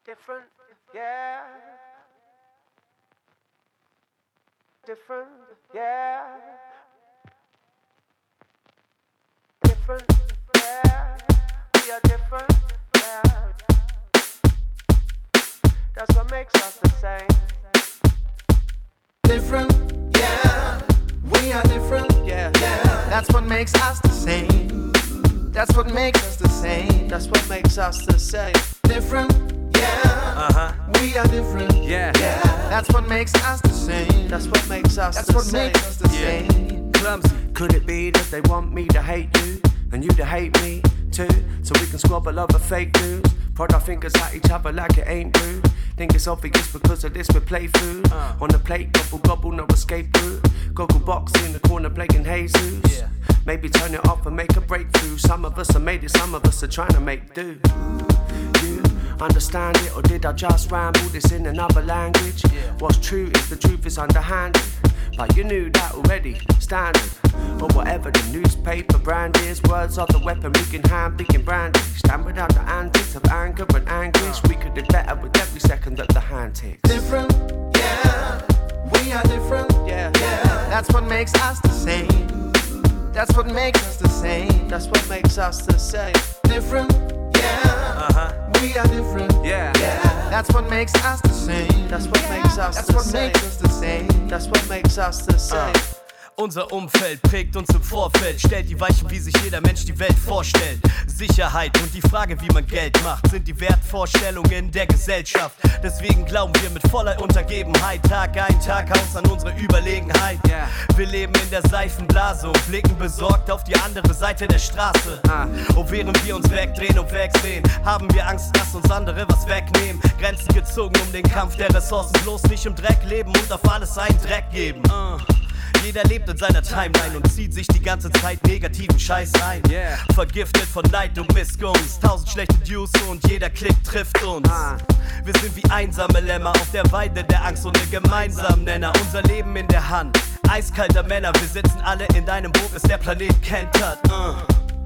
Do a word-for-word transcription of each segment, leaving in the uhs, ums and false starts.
Different, yeah. Different, yeah. Different, yeah. We are different, yeah. That's what makes us the same. Different, yeah. We are different, Yeah, yeah. That's what makes us the same. That's what makes us the same. that's what makes us the same. Different, yeah. Uh-huh. We are different, Yeah, yeah. That's what makes us the same. that's what makes us That's the what same. makes us the Yeah. same. Clumsy. Could it be that they want me to hate you and you to hate me too? So we can squabble over fake news, prod our fingers at each other like it ain't rude. Think it's obvious because of this we play food uh. On the plate, gobble gobble, no escape route. Goggle box in the corner playing Jesus. Yeah. Maybe turn it off and make a breakthrough. Some of us have made it, some of us are trying to make do. You understand it, or did I just ramble this in another language? Yeah. What's true is the truth is underhanded, but you knew that already, standard. Or whatever the newspaper brand is, words are the weapon we can hand, we can brandish. Stand without the antics of anger and anguish. We could do better with every second that the hand ticks. Different, yeah. We are different, Yeah, yeah. That's what makes us the same. That's what makes us the same. that's what makes us the same. Different, yeah. Uh-huh. We are different, Yeah, yeah. That's what makes us the same. that's what makes us That's the what same. makes us the same. That's what makes us the same. Unser Umfeld prägt uns im Vorfeld, stellt die Weichen, wie sich jeder Mensch die Welt vorstellt. Sicherheit und die Frage, wie man Geld macht, sind die Wertvorstellungen der Gesellschaft. Deswegen glauben wir mit voller Untergebenheit Tag ein, Tag aus an unsere Überlegenheit. Yeah. Wir leben in der Seifenblase und blicken besorgt auf die andere Seite der Straße. Ah. Und während wir uns wegdrehen und wegsehen, haben wir Angst, dass uns andere was wegnehmen. Grenzen gezogen um den Kampf der Ressourcen, bloß nicht im Dreck leben und auf alles einen Dreck geben. Uh. Jeder lebt in seiner Timeline und zieht sich die ganze Zeit negativen Scheiß rein. Yeah. Vergiftet von Neid und Missgunst, tausend schlechte News und jeder Klick trifft uns. Ah. Wir sind wie einsame Lämmer auf der Weide der Angst ohne gemeinsamen Nenner. Unser Leben in der Hand, eiskalter Männer, wir sitzen alle in deinem Boot, bis der Planet kentert. Uh.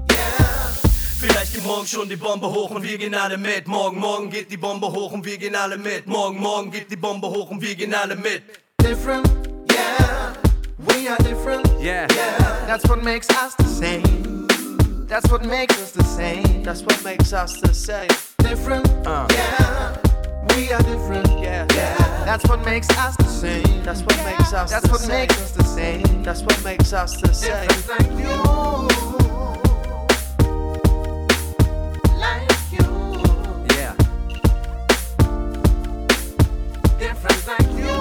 Vielleicht geht morgen schon die Bombe hoch und wir gehen alle mit. Morgen, morgen geht die Bombe hoch und wir gehen alle mit. Morgen, morgen geht die Bombe hoch und wir gehen alle mit. Different, yeah. We are different, Yeah, yeah. That's what makes us the same. That's what makes us the same. that's what makes us the same. Different, Uh. yeah. We are different, Yeah, yeah. That's what makes us the same. that's what makes us That's the what same. makes us the same. That's what makes us the same. Different like you. Like you. Yeah, Different like you.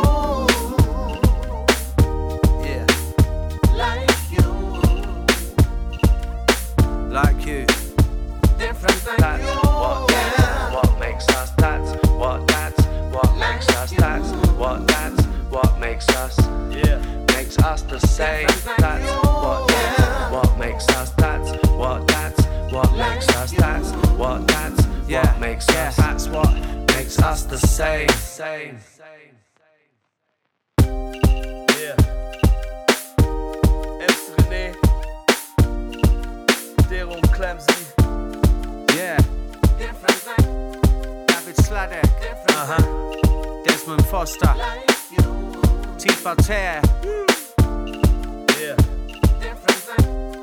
yeah, Like you. like you. Different like That's you. what, Yeah. what makes us. That's what, that's what makes us. That's what, that's what makes us. Yeah. Makes us the same. That's what, that's what makes us. That's what, that's what makes us. That's what, that's what makes us. That's what makes us the same. Same. Yeah. M C René, Dero und Clemsy. Yeah. Different like, David Sladek. different Uh-huh. Desmond Foster. like you. T. Voltaire. Yeah. Different like,